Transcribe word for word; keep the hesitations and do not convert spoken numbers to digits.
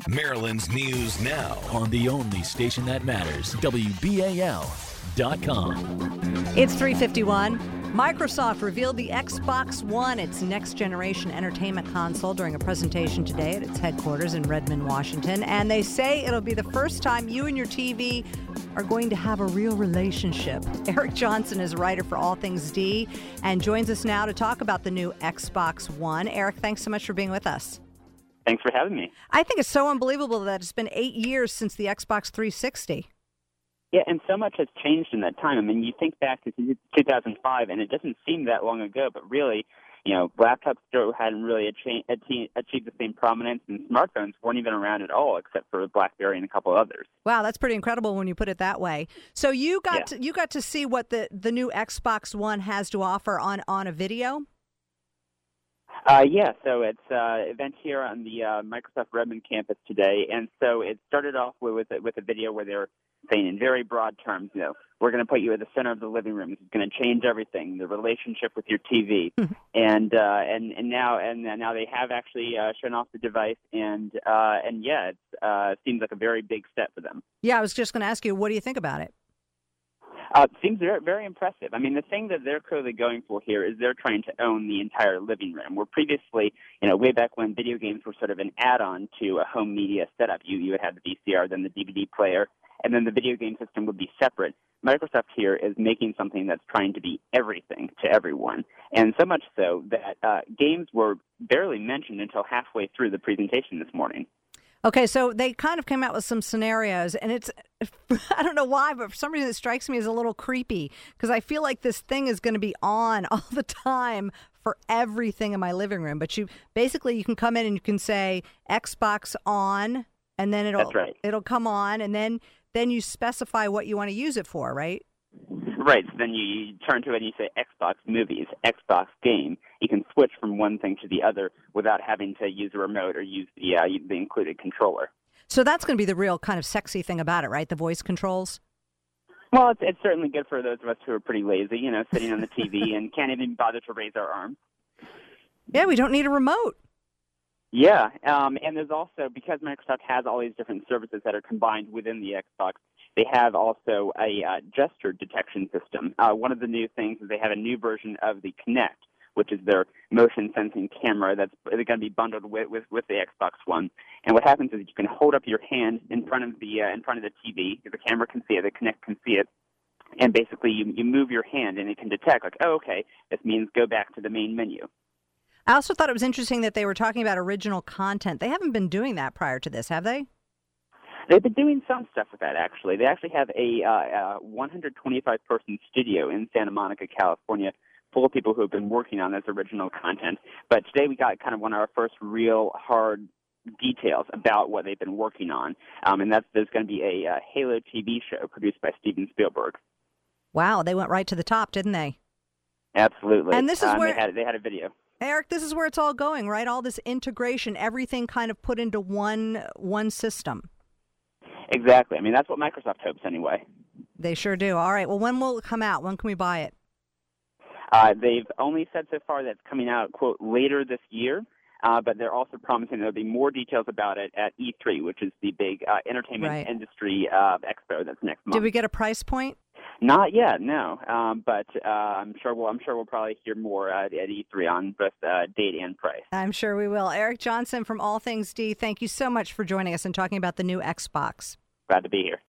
Maryland's News Now on the only station that matters, W B A L dot com. It's three fifty-one. Microsoft revealed the Xbox One, its next-generation entertainment console, during a presentation today at its headquarters in Redmond, Washington. And they say it'll be the first time you and your T V are going to have a real relationship. Eric Johnson is a writer for All Things D and joins us now to talk about the new Xbox One. Eric, thanks so much for being with us. Thanks for having me. I think it's so unbelievable that it's been eight years since the Xbox three sixty. Yeah, and so much has changed in that time. I mean, you think back to two thousand five, and it doesn't seem that long ago, but really, you know, laptops still hadn't really achieved, achieved the same prominence, and smartphones weren't even around at all, except for BlackBerry and a couple others. Wow, that's pretty incredible when you put it that way. So you got yeah. to, you got to see what the, the new Xbox One has to offer on, on a video? Uh, yeah, so it's an uh, event here on the uh, Microsoft Redmond campus today, and so it started off with with a, with a video where they're saying in very broad terms, you know, we're going to put you at the center of the living room. This is going to change everything, the relationship with your T V, and uh, and and now and now they have actually uh, shown off the device, and uh, and yeah, it uh, seems like a very big step for them. Yeah, I was just going to ask you, what do you think about it? Uh, it seems very, very impressive. I mean, the thing that they're clearly going for here is they're trying to own the entire living room. Where previously, you know, way back when video games were sort of an add-on to a home media setup, you you would have the V C R, then the D V D player, and then the video game system would be separate. Microsoft here is making something that's trying to be everything to everyone, and so much so that uh, games were barely mentioned until halfway through the presentation this morning. Okay, so they kind of came out with some scenarios, and it's, I don't know why, but for some reason it strikes me as a little creepy, because I feel like this thing is going to be on all the time for everything in my living room. But you basically, you can come in and you can say Xbox on, and then it'll That's right. it'll come on, and then then you specify what you want to use it for, right? Right, so then you, you turn to it and you say Xbox Movies, Xbox Game. You can switch from one thing to the other without having to use a remote or use the uh, the included controller. So that's going to be the real kind of sexy thing about it, right? The voice controls? Well, it's, it's certainly good for those of us who are pretty lazy, you know, sitting on the T V and can't even bother to raise our arms. Yeah, we don't need a remote. Yeah, um, and there's also, because Microsoft has all these different services that are combined within the Xbox, they have also a uh, gesture detection system. Uh, one of the new things is they have a new version of the Kinect, which is their motion sensing camera that's going to be bundled with, with, with the Xbox One. And what happens is you can hold up your hand in front of the uh, in front of the T V. The camera can see it, the Kinect can see it, and basically you, you move your hand and it can detect, like, oh, okay, this means go back to the main menu. I also thought it was interesting that they were talking about original content. They haven't been doing that prior to this, have they? They've been doing some stuff with that, actually. They actually have a uh, one hundred twenty-five person studio in Santa Monica, California, full of people who have been working on this original content. But today we got kind of one of our first real hard details about what they've been working on, um, and that's there's going to be a uh, Halo T V show produced by Steven Spielberg. Wow, they went right to the top, didn't they? Absolutely. And this is um, where they had, they had a video. Eric, this is where it's all going, right? All this integration, everything kind of put into one one system. Exactly. I mean, that's what Microsoft hopes anyway. They sure do. All right. Well, when will it come out? When can we buy it? Uh, they've only said so far that it's coming out, quote, later this year, uh, but they're also promising there'll be more details about it at E three, which is the big uh, entertainment right. industry uh, expo that's next month. Did we get a price point? Not yet, no. Um, but uh, I'm sure we'll I'm sure we'll probably hear more uh, at E three on both uh, date and price. I'm sure we will. Eric Johnson from All Things D, thank you so much for joining us and talking about the new Xbox. Glad to be here.